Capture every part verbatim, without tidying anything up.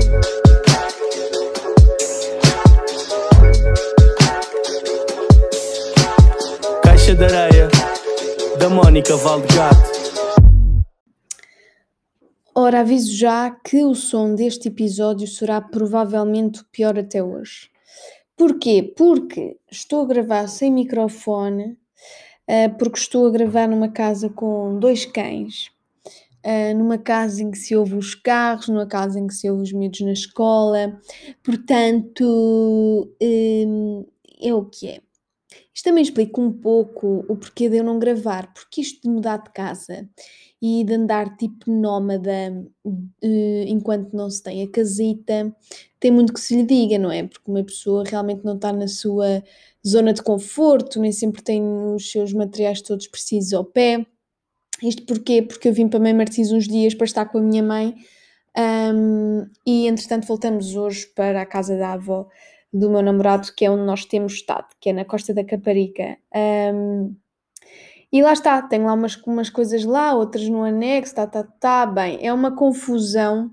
Caixa de Areia, da Mónica Valdegato. Ora, aviso já que o som deste episódio será provavelmente o pior até hoje. Porquê? Porque estou a gravar sem microfone, uh, porque estou a gravar numa casa com dois cães, uh, numa casa em que se ouve os carros, numa casa em que se ouve os miúdos na escola, portanto, um, é o que é. Isto também explica um pouco o porquê de eu não gravar, porque isto de mudar de casa e de andar tipo nómada eh, enquanto não se tem a casita, tem muito que se lhe diga, não é? Porque uma pessoa realmente não está na sua zona de conforto, nem sempre tem os seus materiais todos precisos ao pé. Isto porquê? Porque eu vim para Mãe Martins uns dias para estar com a minha mãe um, e entretanto voltamos hoje para a casa da avó do meu namorado, que é onde nós temos estado, que é na Costa da Caparica. Um, e lá está, tenho lá umas, umas coisas lá, outras no anexo, tá, tá, tá, bem, é uma confusão,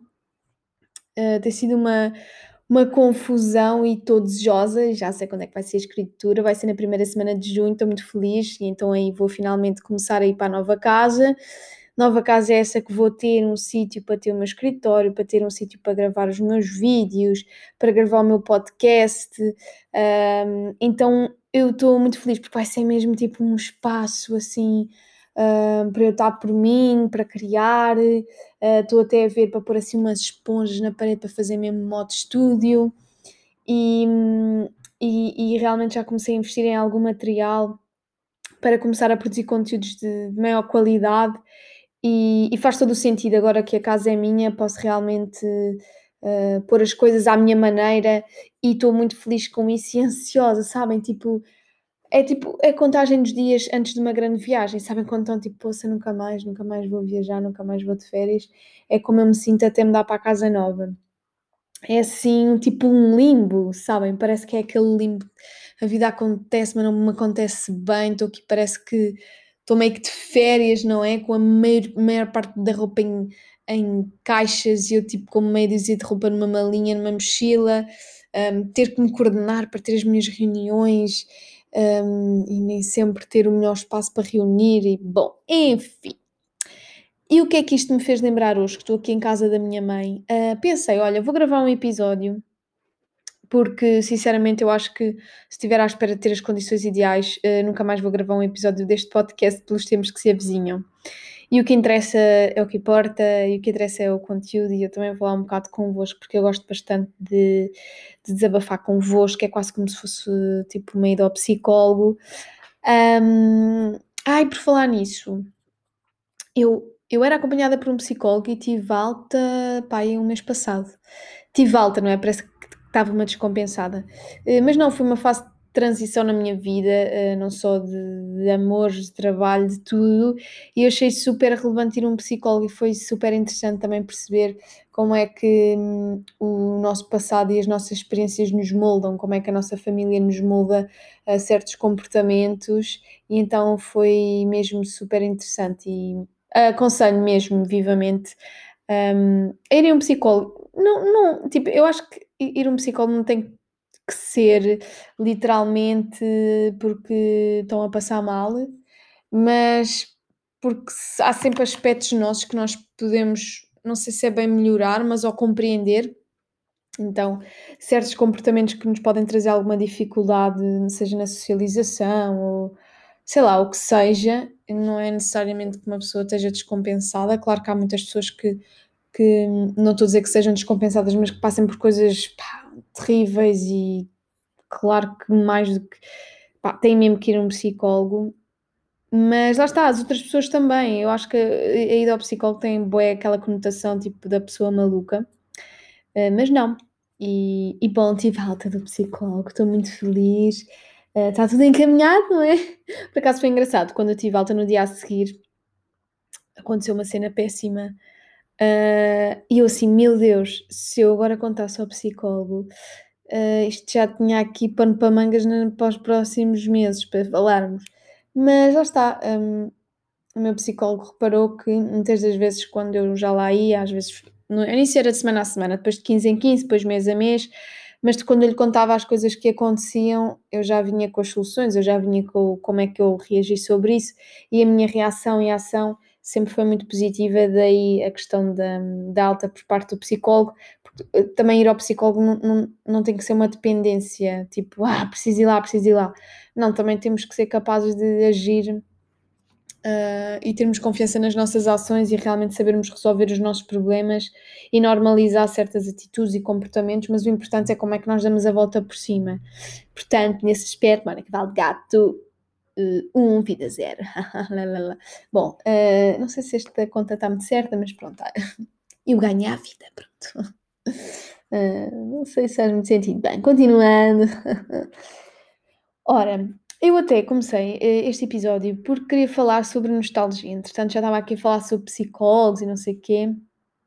uh, tem sido uma, uma confusão e estou desejosa, já sei quando é que vai ser a escritura, vai ser na primeira semana de junho, estou muito feliz, e então aí vou finalmente começar a ir para a nova casa. Nova casa é essa que vou ter um sítio para ter o meu escritório, para ter um sítio para gravar os meus vídeos, para gravar o meu podcast. Um, então eu estou muito feliz porque vai ser mesmo tipo um espaço assim um, para eu estar por mim, para criar. Estou uh, até a ver para pôr assim umas esponjas na parede para fazer mesmo modo estúdio. E, e, e realmente já comecei a investir em algum material para começar a produzir conteúdos de, de maior qualidade. E, e faz todo o sentido, agora que a casa é minha, posso realmente uh, pôr as coisas à minha maneira e estou muito feliz com isso e ansiosa, sabem? Tipo, é tipo a contagem dos dias antes de uma grande viagem, sabem? Quando estão tipo, poça, nunca mais, nunca mais vou viajar, nunca mais vou de férias, é como eu me sinto até me dar para a casa nova. É assim, tipo um limbo, sabem? Parece que é aquele limbo, a vida acontece, mas não me acontece bem, estou aqui, parece que estou meio que de férias, não é? Com a maior, maior parte da roupa em, em caixas e eu tipo com meia dúzia de roupa numa malinha, numa mochila, um, ter que me coordenar para ter as minhas reuniões um, e nem sempre ter o melhor espaço para reunir e, bom, enfim. E o que é que isto me fez lembrar hoje, que estou aqui em casa da minha mãe? Uh, pensei, olha, vou gravar um episódio porque sinceramente eu acho que se estiver à espera de ter as condições ideais, uh, nunca mais vou gravar um episódio deste podcast pelos tempos que se avizinham. E o que interessa é o que importa, e o que interessa é o conteúdo, e eu também vou falar um bocado convosco, porque eu gosto bastante de, de desabafar convosco, é quase como se fosse tipo uma ida ao psicólogo. Um, ai, por falar nisso, eu, eu era acompanhada por um psicólogo e tive alta, pá, aí um mês passado. Tive alta, não é? Parece que estava uma descompensada. Eh, Mas não, foi uma fase de transição na minha vida, eh, não só de, de amores, de trabalho, de tudo. E eu achei super relevante ir a um psicólogo e foi super interessante também perceber como é que hum, o nosso passado e as nossas experiências nos moldam, como é que a nossa família nos molda a certos comportamentos. E então foi mesmo super interessante e aconselho mesmo vivamente um, a irem a um psicólogo. Não, não, tipo, eu acho que ir a um psicólogo não tem que ser literalmente porque estão a passar mal, mas porque se- há sempre aspectos nossos que nós podemos, não sei se é bem melhorar, mas ao compreender. Então, certos comportamentos que nos podem trazer alguma dificuldade, seja na socialização ou sei lá, o que seja, não é necessariamente que uma pessoa esteja descompensada. Claro que há muitas pessoas que, que não estou a dizer que sejam descompensadas, mas que passem por coisas pá, terríveis e claro que mais do que pá, têm mesmo que ir a um psicólogo. Mas lá está, as outras pessoas também. Eu acho que a a ida ao psicólogo tem bué aquela conotação tipo da pessoa maluca. Uh, mas não. E, e bom, tive alta do psicólogo, estou muito feliz. Uh, está tudo encaminhado, não é? Por acaso foi engraçado, quando eu tive alta no dia a seguir, aconteceu uma cena péssima. Uh, e eu assim, meu Deus, se eu agora contasse ao psicólogo, uh, isto já tinha aqui pano para mangas na- para os próximos meses, para falarmos. Mas lá está, um, o meu psicólogo reparou que muitas das vezes quando eu já lá ia, às vezes no início era de semana a semana, depois de quinze em quinze, depois mês a mês, mas de quando eu lhe contava as coisas que aconteciam, eu já vinha com as soluções, eu já vinha com como é que eu reagi sobre isso, e a minha reação e ação sempre foi muito positiva, daí a questão da, da alta por parte do psicólogo, porque eh, também ir ao psicólogo não, não, não tem que ser uma dependência, tipo, ah, preciso ir lá, preciso ir lá. Não, também temos que ser capazes de agir uh, e termos confiança nas nossas ações e realmente sabermos resolver os nossos problemas e normalizar certas atitudes e comportamentos, mas o importante é como é que nós damos a volta por cima. Portanto, nesse aspecto, Mónica vale gato, uh, um, vida zero. Bom, uh, não sei se esta conta está muito certa, mas pronto, eu ganho a vida, pronto. Uh, não sei se faz muito sentido. Bem, continuando. Ora, eu até comecei eh, este episódio porque queria falar sobre nostalgia. Entretanto, já estava aqui a falar sobre psicólogos e não sei o quê.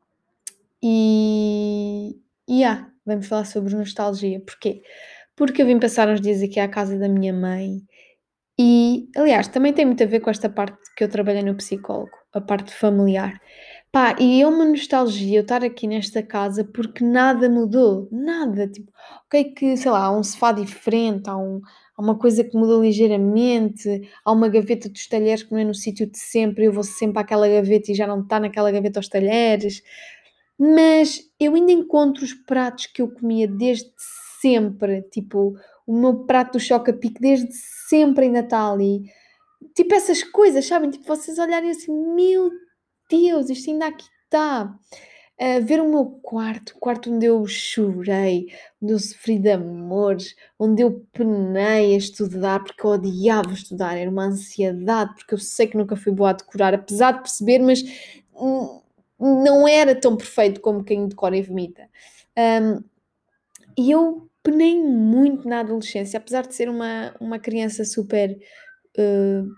E, e ah, vamos falar sobre nostalgia. Porquê? Porque eu vim passar uns dias aqui à casa da minha mãe e, aliás, também tem muito a ver com esta parte que eu trabalhei no psicólogo, a parte familiar. Pá, e é uma nostalgia eu estar aqui nesta casa porque nada mudou, nada. Tipo, ok, que sei lá, há um sofá diferente, há, um, há uma coisa que mudou ligeiramente, há uma gaveta dos talheres que não é no sítio de sempre, eu vou sempre àquela gaveta e já não está naquela gaveta aos talheres. Mas eu ainda encontro os pratos que eu comia desde sempre, tipo, o meu prato do Choca-Pique desde sempre ainda está ali. Tipo essas coisas, sabem? Tipo, vocês olharem assim, meu Deus, isto ainda aqui está. A ver o meu quarto, o quarto onde eu chorei, onde eu sofri de amores, onde eu penei a estudar, porque eu odiava estudar, era uma ansiedade, porque eu sei que nunca fui boa a decorar, apesar de perceber, mas hum, não era tão perfeito como quem decora e vomita. Um, e eu penei muito na adolescência, apesar de ser uma, uma criança super. Uh,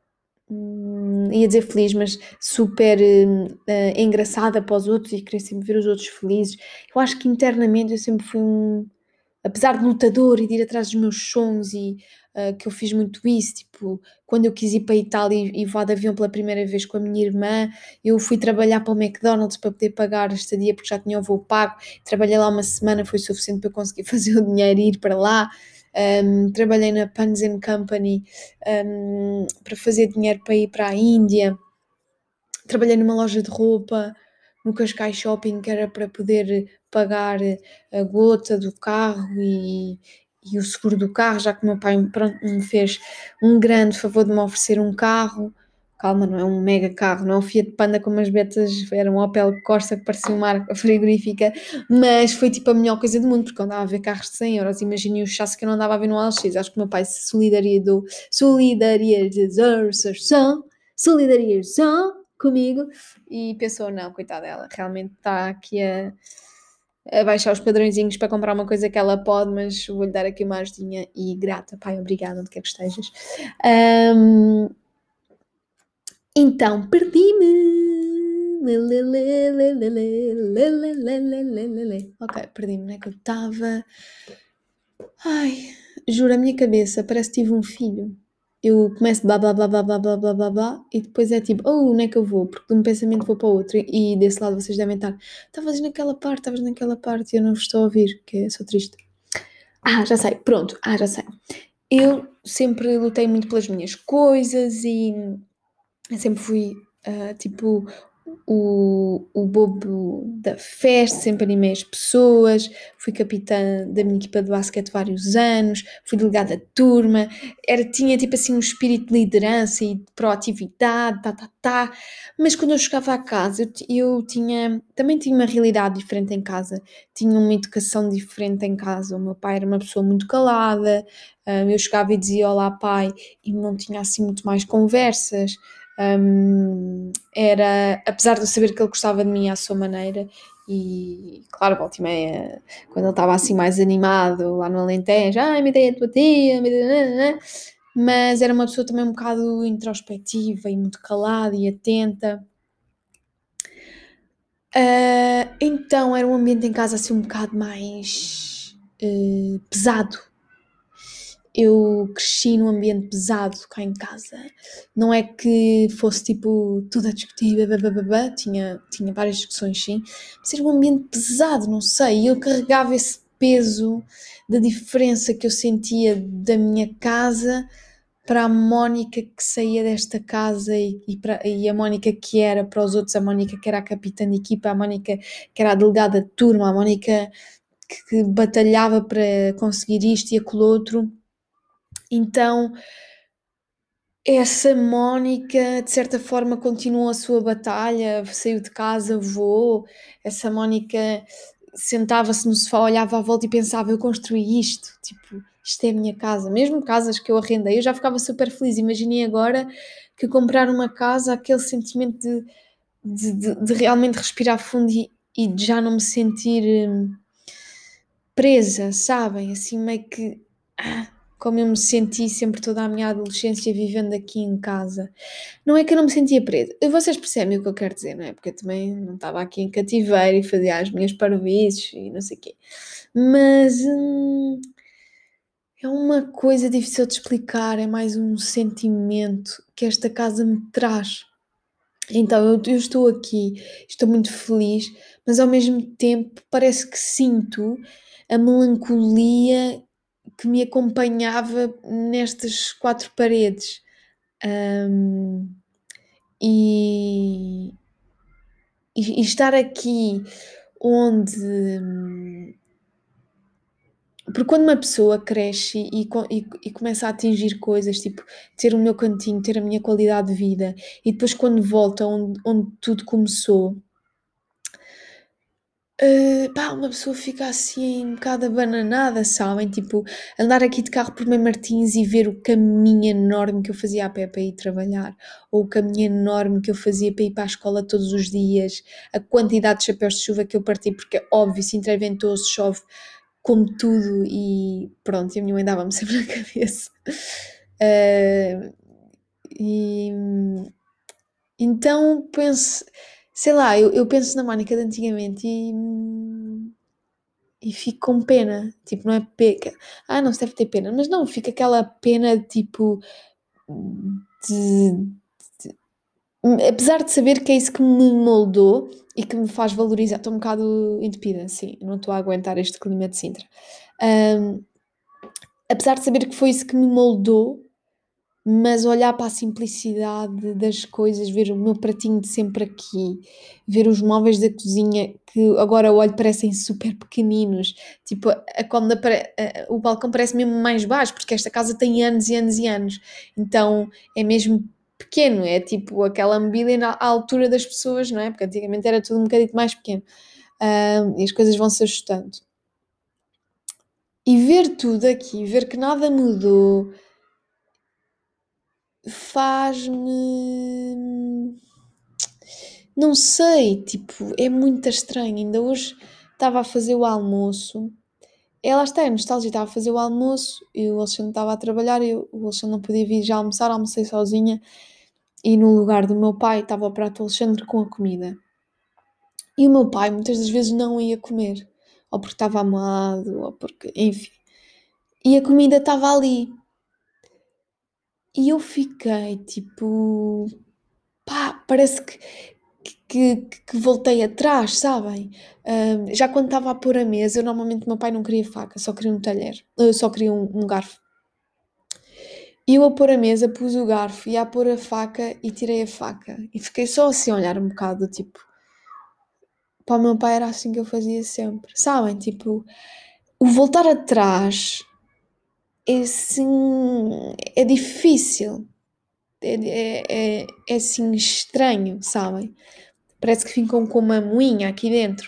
hum, ia dizer feliz, mas super hum, uh, engraçada para os outros e querer sempre ver os outros felizes. Eu acho que internamente eu sempre fui um, apesar de lutador e de ir atrás dos meus sonhos e uh, que eu fiz muito isso, tipo, quando eu quis ir para a Itália e, e voar de avião pela primeira vez com a minha irmã, eu fui trabalhar para o McDonald's para poder pagar a estadia porque já tinha o voo pago, trabalhei lá uma semana, foi suficiente para eu conseguir fazer o dinheiro e ir para lá. Um, trabalhei na Pans and Company um, para fazer dinheiro para ir para a Índia. Trabalhei numa loja de roupa no Cascais Shopping, que era para poder pagar a gota do carro e, e o seguro do carro, já que o meu pai pronto, me fez um grande favor de me oferecer um carro. Calma, não é um mega carro, não é um Fiat Panda como as betas, era um Opel Corsa que parecia uma marca frigorífica, mas foi tipo a melhor coisa do mundo, porque eu andava a ver carros de cem euros, imagine o chassi que eu não andava a ver no L X. Acho que o meu pai se solidarizou, solidarizou, solidarizou comigo e pensou, não, coitada dela, realmente está aqui a, a baixar os padrõezinhos para comprar uma coisa que ela pode, mas vou-lhe dar aqui uma ajudinha e grata, pai, obrigada, onde quer que estejas. Um, então, perdi-me. Ok, perdi-me, não é que eu estava... Ai, juro, a minha cabeça parece que tive um filho. Eu começo blá blá blá blá blá blá blá blá blá e depois é tipo, oh, onde é que eu vou? Porque de um pensamento vou para o outro e desse lado vocês devem estar, estavas naquela parte, estavas naquela parte e eu não vos estou a ouvir, que é só triste. Ah, já sei, pronto, ah, já sei. Eu sempre lutei muito pelas minhas coisas e sempre fui, uh, tipo, o, o bobo da festa, sempre animei as pessoas, fui capitã da minha equipa de basquete vários anos, fui delegada de turma, era, tinha tipo assim um espírito de liderança e de proatividade, tá, tá, tá, mas quando eu chegava a casa eu, eu tinha, também tinha uma realidade diferente em casa, tinha uma educação diferente em casa, o meu pai era uma pessoa muito calada, uh, eu chegava e dizia olá pai e não tinha assim muito mais conversas. Um, era, apesar de eu saber que ele gostava de mim à sua maneira, e claro, volta e meia, quando ele estava assim mais animado lá no Alentejo, ai, me dei a tua tia, me dei... mas era uma pessoa também um bocado introspectiva e muito calada e atenta. Uh, então era um ambiente em casa assim um bocado mais uh, pesado. eu cresci num ambiente pesado cá em casa. Não é que fosse tipo tudo a discutir, babababá, tinha, tinha várias discussões, sim, mas era um ambiente pesado, não sei, e eu carregava esse peso da diferença que eu sentia da minha casa para a Mónica que saía desta casa e, e, para, e a Mónica que era para os outros, a Mónica que era a capitã de equipa, a Mónica que era a delegada de turma, a Mónica que, que batalhava para conseguir isto e aquilo outro. Então, essa Mónica, de certa forma, continuou a sua batalha, saiu de casa, voou. Essa Mónica sentava-se no sofá, olhava à volta e pensava: eu construí isto, tipo, isto é a minha casa. Mesmo casas que eu arrendei, eu já ficava super feliz. Imaginei agora que comprar uma casa, aquele sentimento de, de, de, de realmente respirar fundo e, e de já não me sentir hum, presa, sabem? Assim, meio que. Ah, como eu me senti sempre toda a minha adolescência vivendo aqui em casa. Não é que eu não me sentia presa. Vocês percebem o que eu quero dizer, não é? Porque eu também não estava aqui em cativeiro e fazia as minhas parvoíces e não sei o quê. Mas hum, é uma coisa difícil de explicar, é mais um sentimento que esta casa me traz. Então eu, eu estou aqui, estou muito feliz, mas ao mesmo tempo parece que sinto a melancolia que me acompanhava nestas quatro paredes. Hum, e, e, e estar aqui onde. hum, Porque quando uma pessoa cresce e, co- e- e começa a atingir coisas, tipo ter o meu cantinho, ter a minha qualidade de vida, e depois quando volta onde, onde tudo começou, eh, pá, uma pessoa fica assim um bocado abananada, sabem? Tipo, andar aqui de carro por Mãe Martins e ver o caminho enorme que eu fazia a pé para ir trabalhar, ou o caminho enorme que eu fazia para ir para a escola todos os dias, a quantidade de chapéus de chuva que eu parti, porque é óbvio, se interventou, se chove, como tudo, e pronto, e a minha mãe dava-me sempre na cabeça. Eh, e então penso, sei lá, eu, eu penso na Mónica de antigamente e, e fico com pena. Tipo, não é pena. Ah, não se deve ter pena, mas não, fica aquela pena tipo de, apesar de saber que é isso que me moldou e que me faz valorizar. Estou um bocado entupida, sim, não estou a aguentar este clima de Sintra. Ahm, apesar de saber que foi isso que me moldou, mas olhar para a simplicidade das coisas, ver o meu pratinho de sempre aqui, ver os móveis da cozinha que agora olho parecem super pequeninos, tipo, a cômoda pare- a- o balcão parece mesmo mais baixo, porque esta casa tem anos e anos e anos, então é mesmo pequeno, é tipo aquela mobília na à altura das pessoas, não é? Porque antigamente era tudo um bocadinho mais pequeno. Ah, e as coisas vão se ajustando. E ver tudo aqui, ver que nada mudou, faz-me. Não sei, tipo, é muito estranho. Ainda hoje estava a fazer o almoço. Ela está, é nostalgia, estava a fazer o almoço e o Alexandre estava a trabalhar e o Alexandre não podia vir já almoçar, almocei sozinha e no lugar do meu pai estava o prato do Alexandre com a comida. E o meu pai muitas das vezes não ia comer, ou porque estava amado, ou porque, enfim. E a comida estava ali. E eu fiquei tipo, pá, parece que, que, que, que voltei atrás, sabem? Ahm, já quando estava a pôr a mesa, eu normalmente o meu pai não queria faca, só queria um talher, eu só queria um, um garfo. E eu a pôr a mesa, pus o garfo e a pôr a faca e tirei a faca. E fiquei só assim a olhar um bocado, tipo, para o meu pai era assim que eu fazia sempre, sabem? Tipo, o voltar atrás é assim, é difícil, é, é, é, é assim estranho, sabem? Parece que ficam com uma moinha aqui dentro.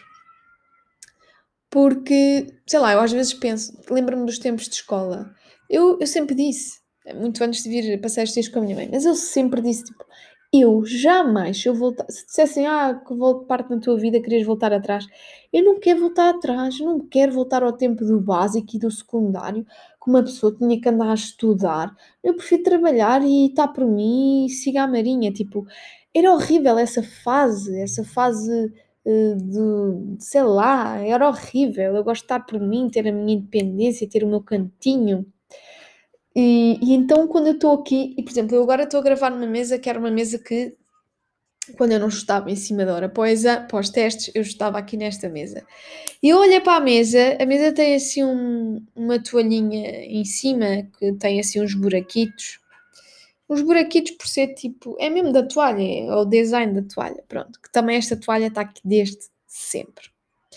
Porque, sei lá, eu às vezes penso, lembro-me dos tempos de escola. Eu, eu sempre disse, muito antes de vir passar estes dias com a minha mãe, mas eu sempre disse, tipo, eu jamais, se eu voltar, se dissessem, ah, que volto parte da tua vida, querias voltar atrás, eu não quero voltar atrás, eu não quero voltar ao tempo do básico e do secundário, que uma pessoa tinha que andar a estudar. Eu prefiro trabalhar e estar por mim e siga a marinha, tipo, era horrível essa fase, essa fase eh, de, sei lá, era horrível. Eu gosto de estar por mim, ter a minha independência, ter o meu cantinho. E, e então quando eu estou aqui, e por exemplo, eu agora estou a gravar numa mesa que era uma mesa que, quando eu não estava em cima da hora após, a, após testes, eu estava aqui nesta mesa. E eu olhei para a mesa, a mesa tem assim um- uma toalhinha em cima que tem assim uns buraquitos. Uns buraquitos por ser tipo, é mesmo da toalha, é o design da toalha, pronto. Que também esta toalha está aqui desde sempre.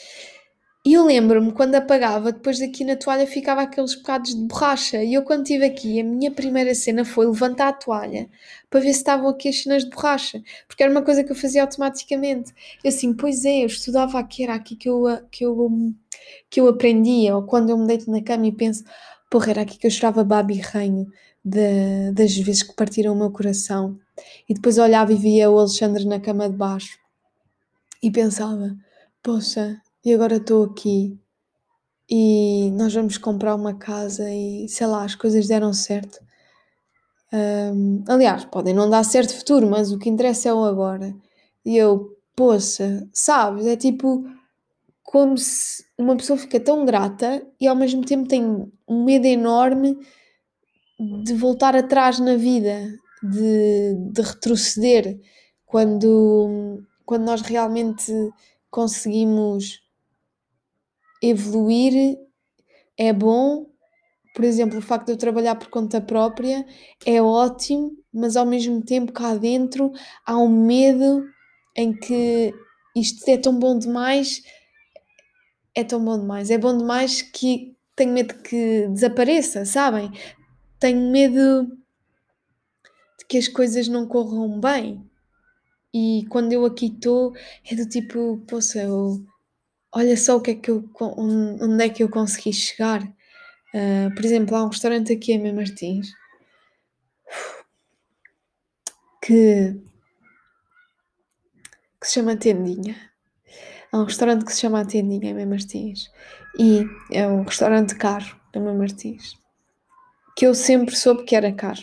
E eu lembro-me, quando apagava, depois daqui na toalha ficava aqueles bocados de borracha. E eu, quando estive aqui, a minha primeira cena foi levantar a toalha para ver se estavam aqui as cenas de borracha. Porque era uma coisa que eu fazia automaticamente. Eu assim, pois é, eu estudava aqui, era aqui que eu, que eu, que eu aprendia. Ou quando eu me deito na cama e penso, porra, era aqui que eu chorava babirranho de, das vezes que partiram o meu coração. E depois olhava e via o Alexandre na cama de baixo. E pensava, poxa, e agora estou aqui e nós vamos comprar uma casa e sei lá, as coisas deram certo. Hum, aliás, podem não dar certo futuro, mas o que interessa é o agora. E eu, poça, sabes? É tipo como se uma pessoa fica tão grata e ao mesmo tempo tem um medo enorme de voltar atrás na vida, de, de retroceder quando, quando nós realmente conseguimos evoluir. É bom. Por exemplo, o facto de eu trabalhar por conta própria é ótimo, mas ao mesmo tempo cá dentro há um medo em que isto é tão bom demais, é tão bom demais, é bom demais que tenho medo que desapareça, sabem? Tenho medo de que as coisas não corram bem. E quando eu aqui estou, é do tipo, poxa, eu, olha só o que é que eu, onde é que eu consegui chegar. Uh, por exemplo, há um restaurante aqui em Mem Martins que, que se chama Tendinha. Há um restaurante que se chama Tendinha em Mem Martins. E é um restaurante caro em Mem Martins. Que eu sempre soube que era caro.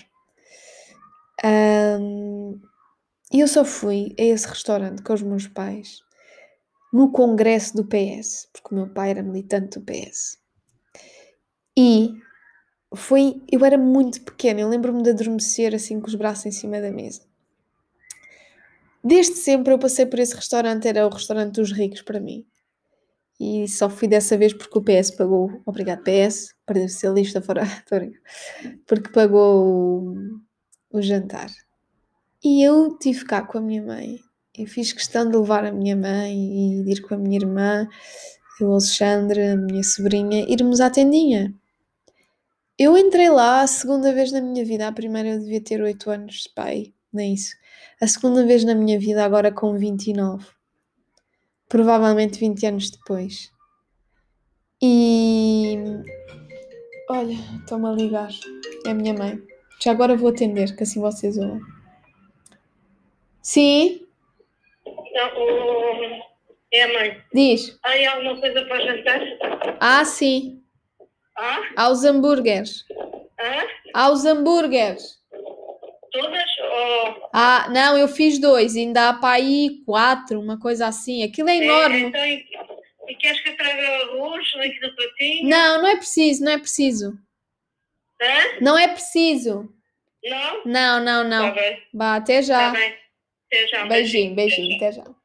Um, e eu só fui a esse restaurante com os meus pais no congresso do P S. Porque o meu pai era militante do P S. E foi... Eu era muito pequena. Eu lembro-me de adormecer assim com os braços em cima da mesa. Desde sempre eu passei por esse restaurante, era o restaurante dos ricos para mim. E só fui dessa vez porque o P S pagou, obrigado P S, para ser lista fora, porque pagou o, o jantar. E eu tive cá com a minha mãe. Eu fiz questão de levar a minha mãe e de ir com a minha irmã, o Alexandre, a minha sobrinha, irmos à tendinha. Eu entrei lá a segunda vez na minha vida. A primeira eu devia ter oito anos de pai, nem isso. A segunda vez na minha vida, agora com vinte e nove. Provavelmente vinte anos depois. E... Olha, estão-me a ligar. É a minha mãe. Já agora vou atender, que assim vocês ouvem. Sim? Não, o- é a mãe. Diz. Há alguma coisa para jantar? Ah, sim. Ah? Há os hambúrgueres. Ah? Há os hambúrgueres. Todas? Ou... Ah, não, eu fiz dois. Ainda há para aí quatro, uma coisa assim. Aquilo é É, enorme. então, e, e queres que eu traga arroz, leite do patinho? Não, não é preciso, não é preciso. Hã? Não é preciso. Não? Não, não, não. Tá bem. Vá, até já. Tá bem. Até já. Beijinho, beijinho, até já.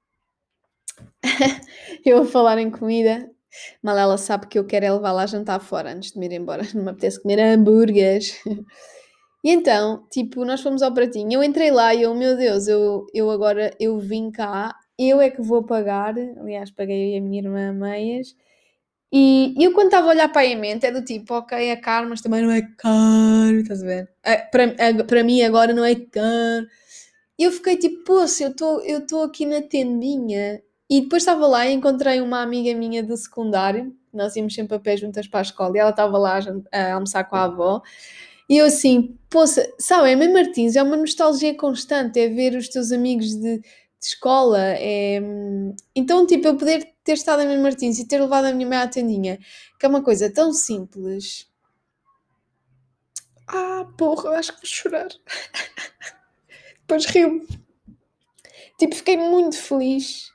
Eu a falar em comida, mal ela sabe que eu quero é levá-la a jantar fora antes de me ir embora. Não me apetece comer hambúrgueres. E então, tipo, nós fomos ao pratinho. Eu entrei lá e eu, meu Deus, eu, eu agora, eu vim cá, eu é que vou pagar. Aliás, paguei eu e a minha irmã a meias. E eu quando estava a olhar para a mente é do tipo, ok, é caro, mas também não é caro, estás a ver? É, para, é, para mim agora não é caro. E eu fiquei tipo, poxa, eu estou eu estou aqui na tendinha. E depois estava lá e encontrei uma amiga minha do secundário. Nós íamos sempre a pé juntas para a escola e ela estava lá a, jan- a almoçar com a avó. E eu assim, poça, sabe, a Mãe Martins é uma nostalgia constante, é ver os teus amigos de, de escola. É... Então, tipo, eu poder ter estado em Mãe Martins e ter levado a minha mãe à tendinha, que é uma coisa tão simples. Ah, porra, eu acho que vou chorar. Depois rio. Tipo, fiquei muito feliz.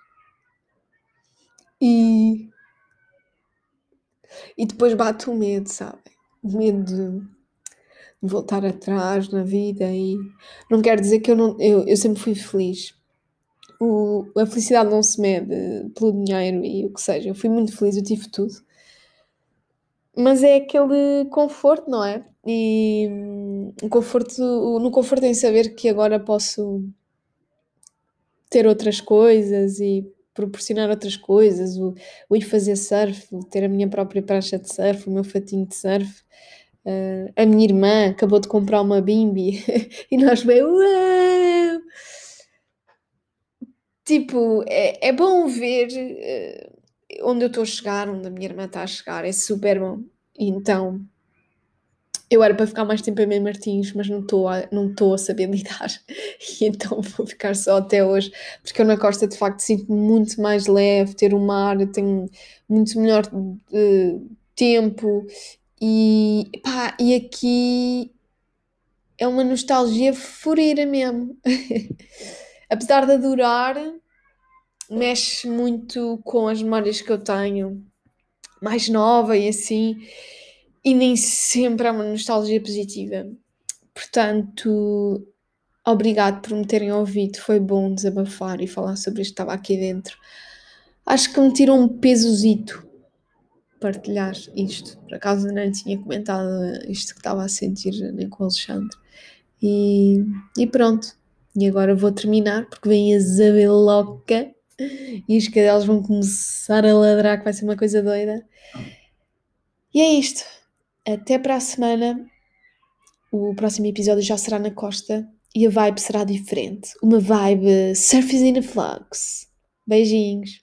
E, e depois bate o medo, sabe? O medo de... voltar atrás na vida e não quero dizer que eu não eu eu sempre fui feliz. O a felicidade não se mede pelo dinheiro e o que seja, eu fui muito feliz, eu tive tudo. Mas é aquele conforto, não é? E, hum, o conforto no conforto em saber que agora posso ter outras coisas e proporcionar outras coisas, o o ir fazer surf, o ter a minha própria prancha de surf, o meu fatinho de surf. Eh, a minha irmã acabou de comprar uma bimby e nós bem: "Uau!". Tipo, é é bom ver, eh, onde eu estou a chegar, onde a minha irmã está a chegar, é super bom. E então, eu era para ficar mais tempo em Mem Martins, mas não estou a não estou a saber lidar, e então vou ficar só até hoje, porque eu na costa de facto sinto-me muito mais leve, ter o mar, eu tenho muito melhor, eh, tempo e, epá, e aqui é uma nostalgia furida mesmo. Apesar de adorar, mexe muito com as memórias que eu tenho, mais nova e assim, e nem sempre é uma nostalgia positiva. Portanto, obrigado por me terem ouvido, foi bom desabafar e falar sobre isto que estava aqui dentro. Acho que me tirou um pesozito partilhar isto, por acaso não tinha comentado isto que estava a sentir nem com o Alexandre. E, e pronto. E agora vou terminar porque vem a Zabeloca e os cadelos vão começar a ladrar, que vai ser uma coisa doida. E é isto. Até para a semana. O próximo episódio já será na costa e a vibe será diferente. Uma vibe Surf is in a Flux. Beijinhos.